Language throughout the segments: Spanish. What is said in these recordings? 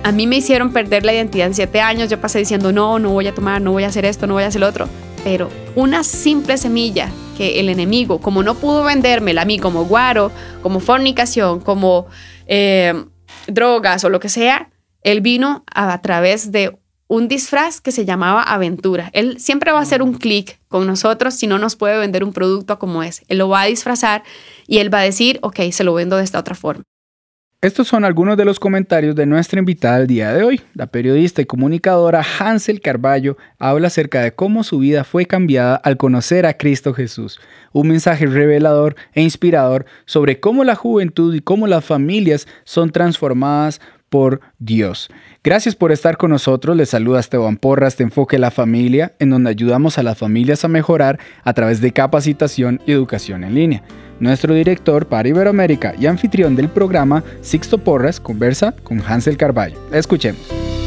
a mí me hicieron perder la identidad en 7 años. Yo pasé diciendo, no voy a tomar, no voy a hacer esto, no voy a hacer lo otro. Pero una simple semilla que el enemigo, como no pudo vendérmela a mí como guaro, como fornicación, como drogas o lo que sea, él vino a través de un disfraz que se llamaba aventura. Él siempre va a hacer un clic con nosotros si no nos puede vender un producto como es. Él lo va a disfrazar y él va a decir, ok, se lo vendo de esta otra forma. Estos son algunos de los comentarios de nuestra invitada del día de hoy. La periodista y comunicadora Hansel Carballo habla acerca de cómo su vida fue cambiada al conocer a Cristo Jesús. Un mensaje revelador e inspirador sobre cómo la juventud y cómo las familias son transformadas por Dios. Gracias por estar con nosotros. Les saluda Esteban Porras de Enfoque la Familia, en donde ayudamos a las familias a mejorar a través de capacitación y educación en línea. Nuestro director para Iberoamérica y anfitrión del programa, Sixto Porras, conversa con Hansel Carballo. Escuchemos.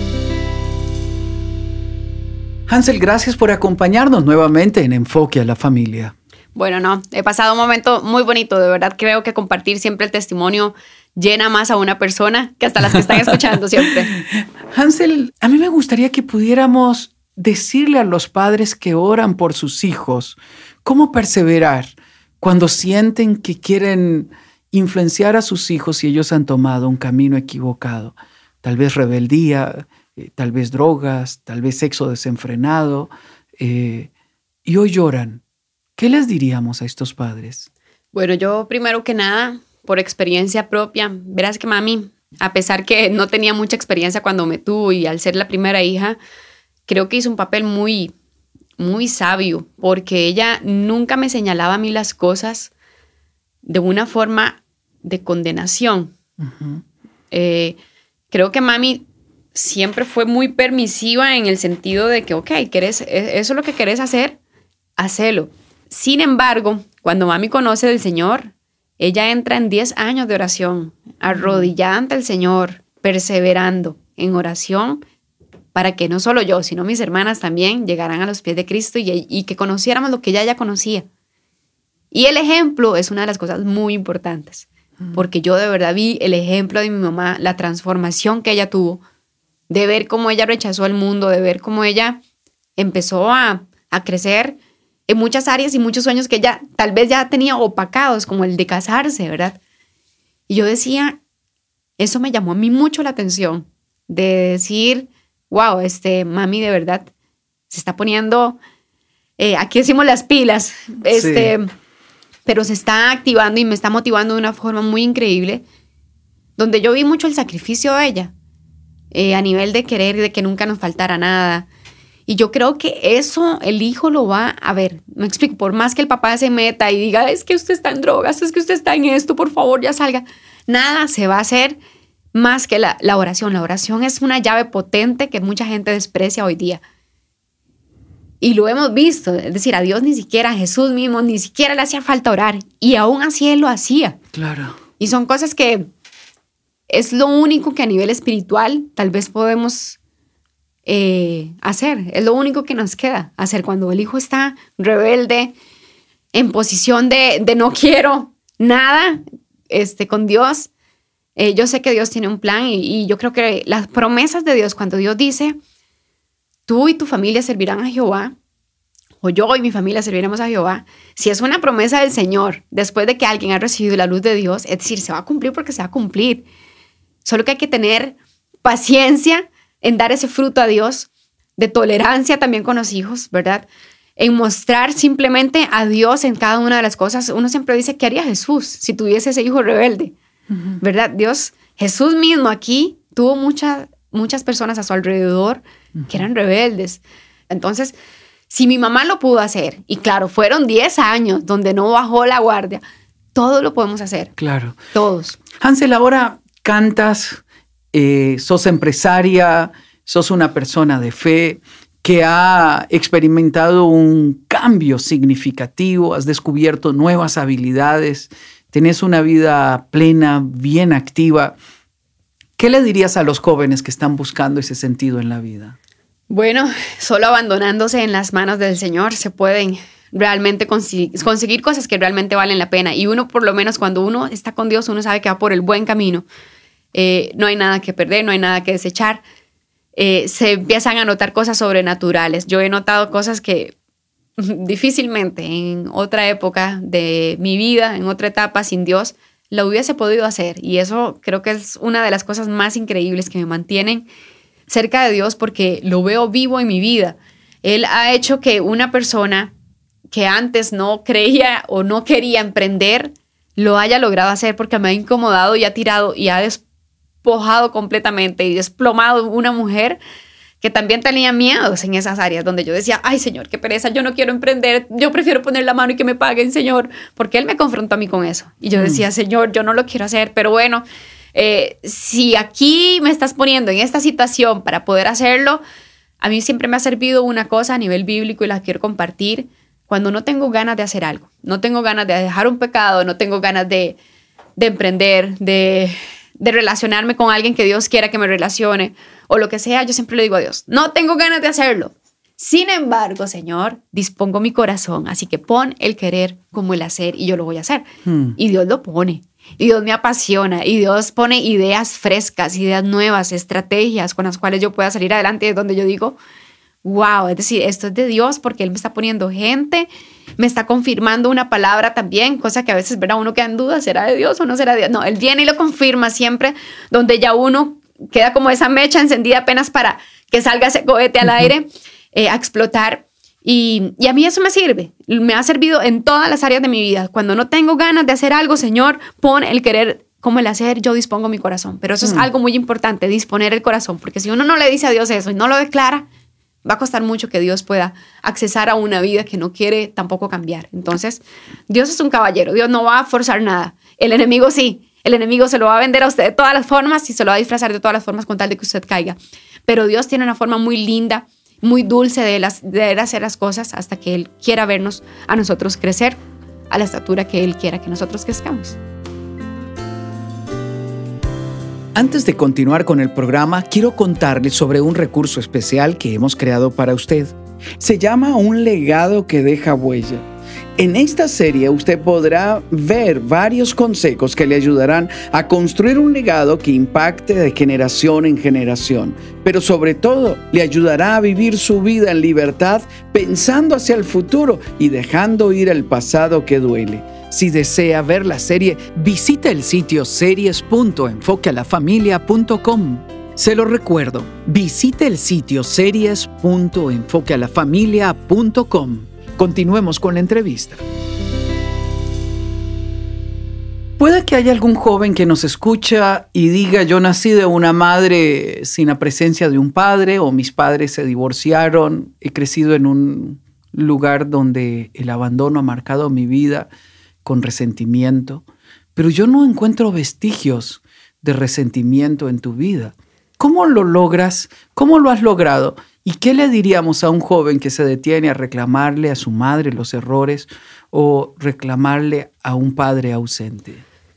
Hansel, gracias por acompañarnos nuevamente en Enfoque a la Familia. Bueno, he pasado un momento muy bonito. De verdad creo que compartir siempre el testimonio llena más a una persona que hasta las que están escuchando siempre. Hansel, a mí me gustaría que pudiéramos decirle a los padres que oran por sus hijos cómo perseverar cuando sienten que quieren influenciar a sus hijos y ellos han tomado un camino equivocado. Tal vez rebeldía, tal vez drogas, tal vez sexo desenfrenado, y hoy lloran. ¿Qué les diríamos a estos padres? Bueno, yo primero que nada, por experiencia propia, verás que mami, a pesar que no tenía mucha experiencia cuando me tuvo y al ser la primera hija, creo que hizo un papel muy sabio, porque ella nunca me señalaba a mí las cosas de una forma de condenación. Uh-huh. Creo que mami siempre fue muy permisiva en el sentido de que, ok, eso es lo que querés hacer, hacelo. Sin embargo, cuando mami conoce del Señor, ella entra en 10 años de oración, arrodillada ante el Señor, perseverando en oración para que no solo yo, sino mis hermanas también llegaran a los pies de Cristo y que conociéramos lo que ella ya conocía. Y el ejemplo es una de las cosas muy importantes, porque yo de verdad vi el ejemplo de mi mamá, la transformación que ella tuvo, de ver cómo ella rechazó al mundo, de ver cómo ella empezó a crecer en muchas áreas y muchos sueños que ella tal vez ya tenía opacados, como el de casarse, ¿verdad? Y yo decía, eso me llamó a mí mucho la atención, de decir, wow, mami de verdad se está poniendo, aquí decimos las pilas, Sí. Pero se está activando y me está motivando de una forma muy increíble, donde yo vi mucho el sacrificio de ella, a nivel de querer, de que nunca nos faltara nada. Y yo creo que eso el hijo lo va a ver. Me explico, por más que el papá se meta y diga, es que usted está en drogas, es que usted está en esto, por favor, ya salga. Nada se va a hacer más que la oración. La oración es una llave potente que mucha gente desprecia hoy día. Y lo hemos visto. Es decir, a Dios ni siquiera, a Jesús mismo, ni siquiera le hacía falta orar. Y aún así Él lo hacía. Claro. Y son cosas que es lo único que a nivel espiritual tal vez podemos hacer. Es lo único que nos queda hacer cuando el hijo está rebelde, en posición de no quiero nada con Dios. Yo sé que Dios tiene un plan y yo creo que las promesas de Dios, cuando Dios dice, tú y tu familia servirán a Jehová, o yo y mi familia serviremos a Jehová, si es una promesa del Señor, después de que alguien ha recibido la luz de Dios, es decir, se va a cumplir porque se va a cumplir. Solo que hay que tener paciencia en dar ese fruto a Dios, de tolerancia también con los hijos, ¿verdad? En mostrar simplemente a Dios en cada una de las cosas. Uno siempre dice, ¿qué haría Jesús si tuviese ese hijo rebelde? Uh-huh. ¿Verdad? Jesús mismo aquí tuvo muchas personas a su alrededor que eran rebeldes. Entonces, si mi mamá lo pudo hacer, y claro, fueron 10 años donde no bajó la guardia, todos lo podemos hacer. Claro. Todos. Hansel, ahora cantas, sos empresaria, sos una persona de fe que ha experimentado un cambio significativo, has descubierto nuevas habilidades, tenés una vida plena, bien activa. ¿Qué le dirías a los jóvenes que están buscando ese sentido en la vida? Bueno, solo abandonándose en las manos del Señor se pueden realmente conseguir cosas que realmente valen la pena. Y uno, por lo menos, cuando uno está con Dios, uno sabe que va por el buen camino. no hay nada que perder, no hay nada que desechar. Se empiezan a notar cosas sobrenaturales. Yo he notado cosas que difícilmente en otra época de mi vida, en otra etapa sin Dios, lo hubiese podido hacer. Y eso creo que es una de las cosas más increíbles que me mantienen cerca de Dios, porque lo veo vivo en mi vida. Él ha hecho que una persona que antes no creía o no quería emprender, lo haya logrado hacer, porque me ha incomodado y ha tirado y ha despojado completamente y desplomado una mujer que también tenía miedos en esas áreas donde yo decía, ay, Señor, qué pereza, yo no quiero emprender, yo prefiero poner la mano y que me paguen, Señor, porque Él me confrontó a mí con eso. Y yo decía, Señor, yo no lo quiero hacer, pero bueno, si aquí me estás poniendo en esta situación para poder hacerlo, a mí siempre me ha servido una cosa a nivel bíblico y la quiero compartir. Cuando no tengo ganas de hacer algo, no tengo ganas de dejar un pecado, no tengo ganas de emprender, de relacionarme con alguien que Dios quiera que me relacione o lo que sea, yo siempre le digo a Dios, no tengo ganas de hacerlo. Sin embargo, Señor, dispongo mi corazón, así que pon el querer como el hacer y yo lo voy a hacer. Y Dios lo pone. Y Dios me apasiona y Dios pone ideas frescas, ideas nuevas, estrategias con las cuales yo pueda salir adelante, donde yo digo, wow, es decir, esto es de Dios porque Él me está poniendo gente, me está confirmando una palabra también, cosa que a veces, ¿verdad? Uno queda en duda, ¿será de Dios o no será de Dios? No, Él viene y lo confirma siempre, donde ya uno queda como esa mecha encendida apenas para que salga ese cohete al aire a explotar. Y a mí eso me sirve, me ha servido en todas las áreas de mi vida. Cuando no tengo ganas de hacer algo, Señor, pon el querer como el hacer, yo dispongo mi corazón. Pero eso es algo muy importante, disponer el corazón, porque si uno no le dice a Dios eso y no lo declara, va a costar mucho que Dios pueda accesar a una vida que no quiere tampoco cambiar. Entonces, Dios es un caballero, Dios no va a forzar nada. El enemigo sí, el enemigo se lo va a vender a usted de todas las formas y se lo va a disfrazar de todas las formas con tal de que usted caiga. Pero Dios tiene una forma muy linda, muy dulce de hacer las cosas hasta que Él quiera vernos a nosotros crecer a la estatura que Él quiera que nosotros crezcamos. Antes de continuar con el programa, quiero contarles sobre un recurso especial que hemos creado para usted. Se llama Un legado que deja huella. En esta serie usted podrá ver varios consejos que le ayudarán a construir un legado que impacte de generación en generación, pero sobre todo le ayudará a vivir su vida en libertad, pensando hacia el futuro y dejando ir el pasado que duele. Si desea ver la serie, visita el sitio series.enfoquealafamilia.com. Se lo recuerdo, visite el sitio series.enfoquealafamilia.com. Continuemos con la entrevista. Puede que haya algún joven que nos escucha y diga, yo nací de una madre sin la presencia de un padre, o mis padres se divorciaron, he crecido en un lugar donde el abandono ha marcado mi vida con resentimiento, pero yo no encuentro vestigios de resentimiento en tu vida. ¿Cómo lo logras? ¿Cómo lo has logrado? ¿Y qué le diríamos a un joven que se detiene a reclamarle a su madre los errores o reclamarle a un padre ausente?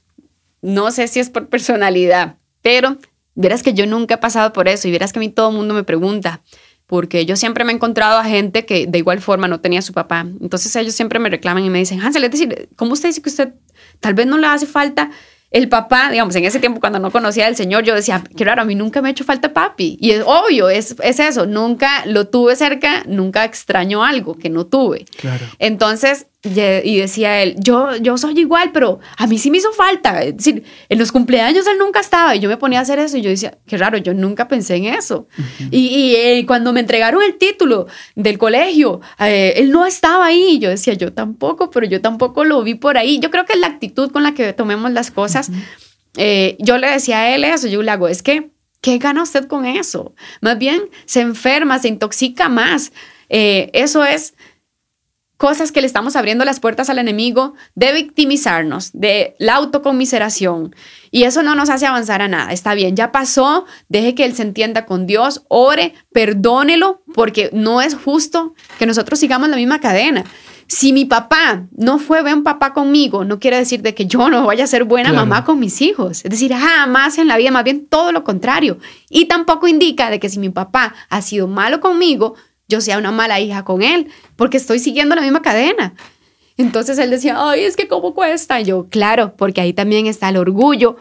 No sé si es por personalidad, pero verás que yo nunca he pasado por eso y verás que a mí todo el mundo me pregunta, porque yo siempre me he encontrado a gente que de igual forma no tenía a su papá. Entonces ellos siempre me reclaman y me dicen, Hansel, es decir, ¿cómo usted dice que usted tal vez no le hace falta el papá? Digamos, en ese tiempo cuando no conocía al Señor, yo decía, qué raro, a mí nunca me ha hecho falta papi. Y es obvio, es eso, nunca lo tuve cerca, nunca extraño algo que no tuve. Claro. Entonces, y decía él, yo soy igual, pero a mí sí me hizo falta. Es decir, en los cumpleaños él nunca estaba y yo me ponía a hacer eso y yo decía, qué raro, yo nunca pensé en eso. Uh-huh. Y cuando me entregaron el título del colegio, él no estaba ahí. Y yo decía, yo tampoco, pero yo tampoco lo vi por ahí. Yo creo que es la actitud con la que tomemos las cosas. Uh-huh. Yo le decía a él eso, yo le hago, es que, ¿qué gana usted con eso? Más bien se enferma, se intoxica más. Eso es cosas que le estamos abriendo las puertas al enemigo de victimizarnos, de la autoconmiseración. Y eso no nos hace avanzar a nada. Está bien, ya pasó, deje que él se entienda con Dios, ore, perdónelo, porque no es justo que nosotros sigamos la misma cadena. Si mi papá no fue buen papá conmigo, no quiere decir de que yo no vaya a ser buena mamá con mis hijos. Es decir, jamás en la vida, más bien todo lo contrario. Y tampoco indica de que si mi papá ha sido malo conmigo, yo sea una mala hija con él, porque estoy siguiendo la misma cadena. Entonces él decía, ay, es que cómo cuesta. Y yo, claro, porque ahí también está el orgullo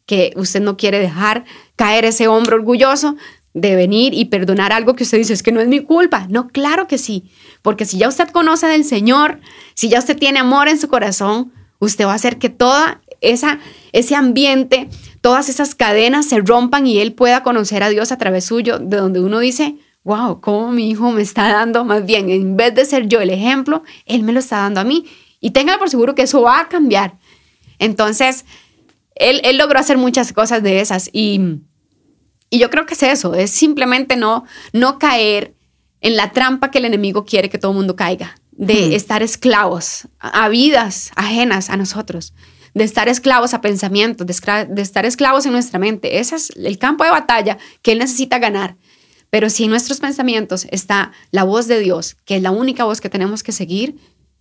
que usted no quiere dejar caer ese hombro orgulloso de venir y perdonar algo que usted dice, es que no es mi culpa. No, claro que sí, porque si ya usted conoce del Señor, si ya usted tiene amor en su corazón, usted va a hacer que toda ese ambiente, todas esas cadenas se rompan y Él pueda conocer a Dios a través suyo, de donde uno dice, wow, cómo mi hijo me está dando, más bien, en vez de ser yo el ejemplo, Él me lo está dando a mí. Y téngalo por seguro que eso va a cambiar. Entonces, él logró hacer muchas cosas de esas y yo creo que es eso, es simplemente no caer en la trampa que el enemigo quiere que todo el mundo caiga, de estar esclavos a vidas ajenas a nosotros, de estar esclavos a pensamientos, de estar esclavos en nuestra mente. Ese es el campo de batalla que Él necesita ganar. Pero si en nuestros pensamientos está la voz de Dios, que es la única voz que tenemos que seguir,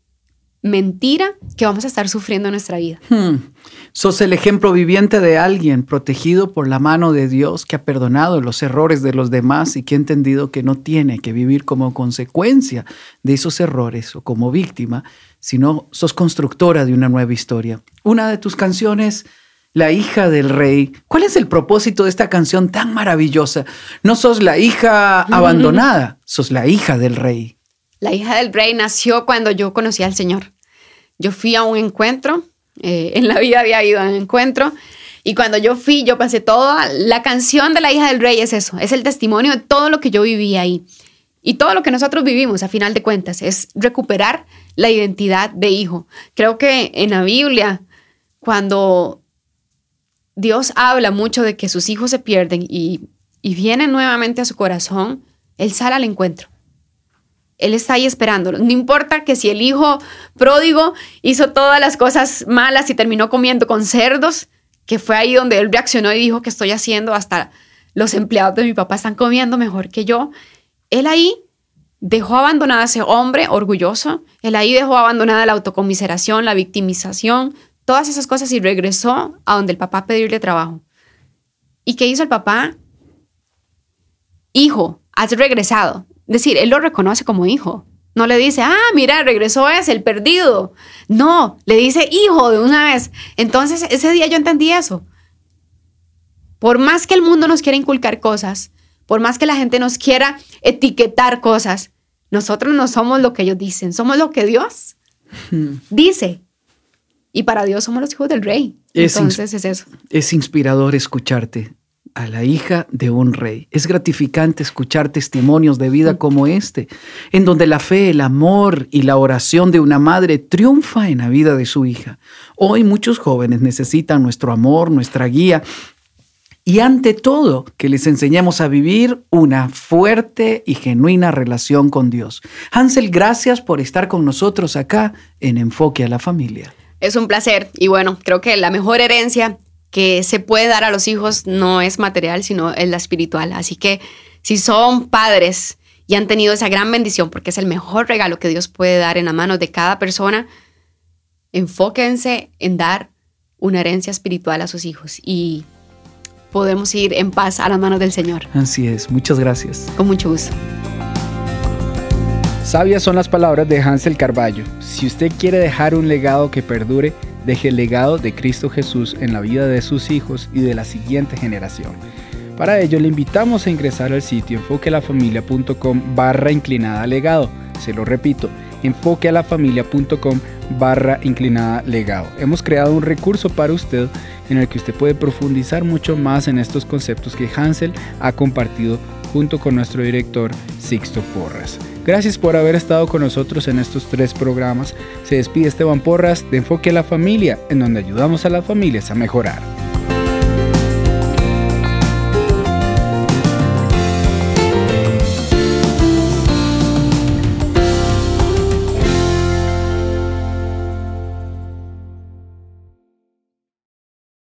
mentira que vamos a estar sufriendo en nuestra vida. Sos el ejemplo viviente de alguien protegido por la mano de Dios, que ha perdonado los errores de los demás y que ha entendido que no tiene que vivir como consecuencia de esos errores o como víctima, sino sos constructora de una nueva historia. Una de tus canciones, La hija del rey. ¿Cuál es el propósito de esta canción tan maravillosa? No sos la hija abandonada, sos la hija del rey. La hija del rey nació cuando yo conocí al Señor. Yo fui a un encuentro, en la vida había ido a un encuentro, y cuando yo fui, yo pasé toda la canción de la hija del rey, es eso, es el testimonio de todo lo que yo viví ahí. Y todo lo que nosotros vivimos, a final de cuentas, es recuperar la identidad de hijo. Creo que en la Biblia, cuando Dios habla mucho de que sus hijos se pierden y vienen nuevamente a su corazón, Él sale al encuentro. Él está ahí esperándolo. No importa que si el hijo pródigo hizo todas las cosas malas y terminó comiendo con cerdos, que fue ahí donde él reaccionó y dijo, ¿qué estoy haciendo? Hasta los empleados de mi papá están comiendo mejor que yo. Él ahí dejó abandonado a ese hombre orgulloso. Él ahí dejó abandonada la autocomiseración, la victimización, todas esas cosas y regresó a donde el papá a pedirle trabajo. ¿Y qué hizo el papá? Hijo, has regresado. Es decir, él lo reconoce como hijo. No le dice, mira, regresó ese, el perdido. No, le dice hijo de una vez. Entonces, ese día yo entendí eso. Por más que el mundo nos quiera inculcar cosas, por más que la gente nos quiera etiquetar cosas, nosotros no somos lo que ellos dicen, somos lo que Dios dice. Y para Dios somos los hijos del rey. Entonces es eso. Es inspirador escucharte. A la hija de un rey. Es gratificante escuchar testimonios de vida como este, en donde la fe, el amor y la oración de una madre triunfa en la vida de su hija. Hoy muchos jóvenes necesitan nuestro amor, nuestra guía y ante todo que les enseñemos a vivir una fuerte y genuina relación con Dios. Hansel, gracias por estar con nosotros acá en Enfoque a la Familia. Es un placer y bueno, creo que la mejor herencia que se puede dar a los hijos no es material, sino es la espiritual. Así que si son padres y han tenido esa gran bendición, porque es el mejor regalo que Dios puede dar en las manos de cada persona, enfóquense en dar una herencia espiritual a sus hijos y podemos ir en paz a las manos del Señor. Así es, muchas gracias. Con mucho gusto. Sabias son las palabras de Hansel Carballo. Si usted quiere dejar un legado que perdure, deje el legado de Cristo Jesús en la vida de sus hijos y de la siguiente generación. Para ello le invitamos a ingresar al sitio enfoquealafamilia.com/legado. Se lo repito, enfoquealafamilia.com/legado. Hemos creado un recurso para usted en el que usted puede profundizar mucho más en estos conceptos que Hansel ha compartido junto con nuestro director Sixto Porras. Gracias por haber estado con nosotros en estos 3 programas. Se despide Esteban Porras de Enfoque a la Familia, en donde ayudamos a las familias a mejorar.